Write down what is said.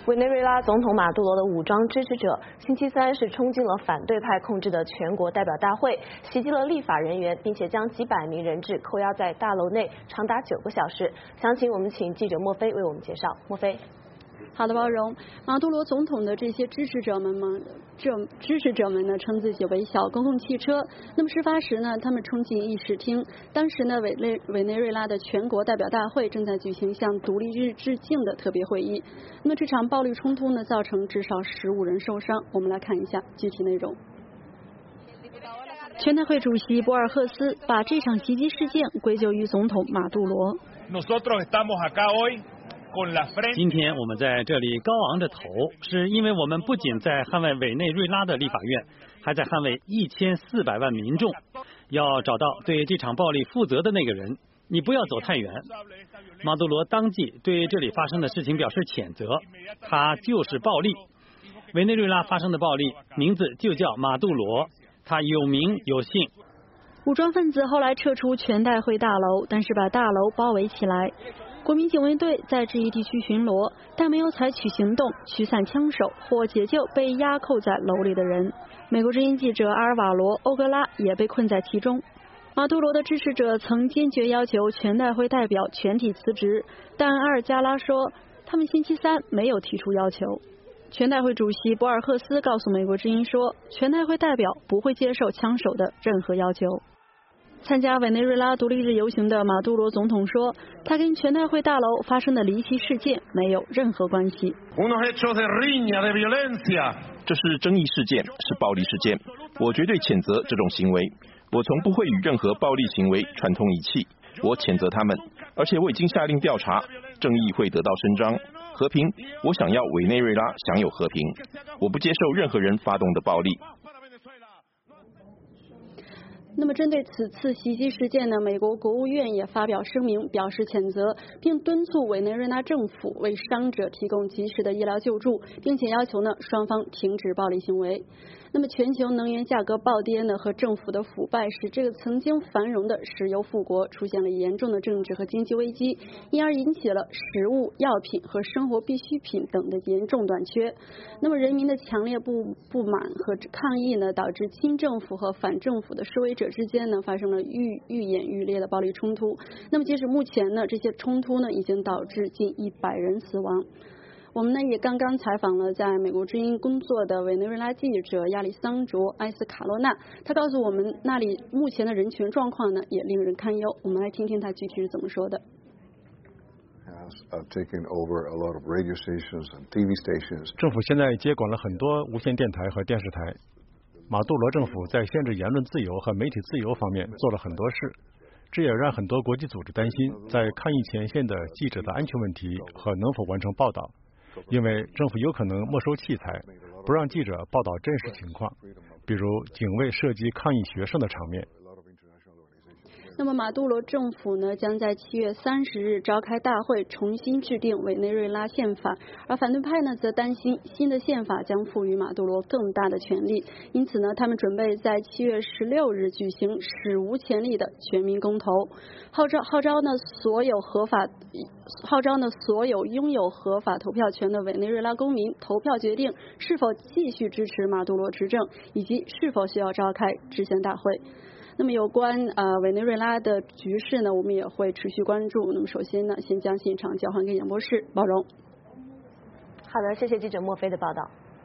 委内瑞拉总统马杜罗的武装支持者星期三是冲进了反对派控制的全国代表大会，袭击了立法人员，并且将几百名人质扣押在大楼内长达9个小时。详情我们请记者莫菲为我们介绍。莫菲。 好的，包容。马杜罗总统的这些支持者们呢，称自己为小公共汽车。那么事发时呢，他们冲进议事厅。当时呢，委内瑞拉的全国代表大会正在举行向独立日致敬的特别会议。那么这场暴力冲突呢，造成至少15人受伤。我们来看一下具体内容。全代会主席博尔赫斯把这场袭击事件归咎于总统马杜罗。 今天我们在这里高昂着头，是因为我们不仅在捍卫委内瑞拉的立法院，还在捍卫1400万民众。要找到对这场暴力负责的那个人，你不要走太远。马杜罗当即对这里发生的事情表示谴责，他就是暴力。委内瑞拉发生的暴力名字就叫马杜罗，他有名有姓。 武装分子后来撤出全代会大楼，但是把大楼包围起来。国民警卫队在这一地区巡逻，但没有采取行动驱散枪手或解救被押扣在楼里的人。美国之音记者阿尔瓦罗·欧格拉也被困在其中。马杜罗的支持者曾坚决要求全代会代表全体辞职，但阿尔加拉说他们星期三没有提出要求。全代会主席博尔赫斯告诉美国之音说，全代会代表不会接受枪手的任何要求。参加委内瑞拉独立日游行的马杜罗总统说，他跟全代会大楼发生的离奇事件没有任何关系。 这是争议事件，是暴力事件，我绝对谴责这种行为。我从不会与任何暴力行为串通一气，我谴责他们，而且我已经下令调查，正义会得到伸张。和平，我想要委内瑞拉享有和平，我不接受任何人发动的暴力。 那么针对此次袭击事件呢，美国国务院也发表声明表示谴责，并敦促委内瑞拉政府为伤者提供及时的医疗救助，并且要求呢双方停止暴力行为。那么全球能源价格暴跌呢和政府的腐败使这个曾经繁荣的石油富国出现了严重的政治和经济危机，因而引起了食物、药品和生活必需品等的严重短缺。那么人民的强烈不满和抗议呢，导致亲政府和反政府的示威者之间呢发生了愈演愈烈的暴力冲突。那么截止目前呢，这些冲突呢已经导致近100人死亡。我们呢也刚刚采访了在美国之音工作的委内瑞拉记者亚历桑卓·埃斯卡洛纳，他告诉我们那里目前的人权状况呢也令人堪忧。我们来听听他具体是怎么说的。 政府现在接管了很多无线电台和电视台。马杜罗政府在限制言论自由和媒体自由方面做了很多事，这也让很多国际组织担心在抗疫前线的记者的安全问题和能否完成报道，因为政府有可能没收器材，不让记者报道真实情况，比如警卫射击抗议学生的场面。 那么马杜罗政府呢将在7月30日召开大会，重新制定委内瑞拉宪法，而反对派呢则担心新的宪法将赋予马杜罗更大的权力，因此呢他们准备在7月16日举行史无前例的全民公投，号召呢所有拥有合法投票权的委内瑞拉公民投票决定是否继续支持马杜罗执政，以及是否需要召开制宪大会。那么有关委内瑞拉的局势呢，我们也会持续关注。那么首先呢，先将现场交还给演播室，包容。 好的，谢谢记者莫菲的报道。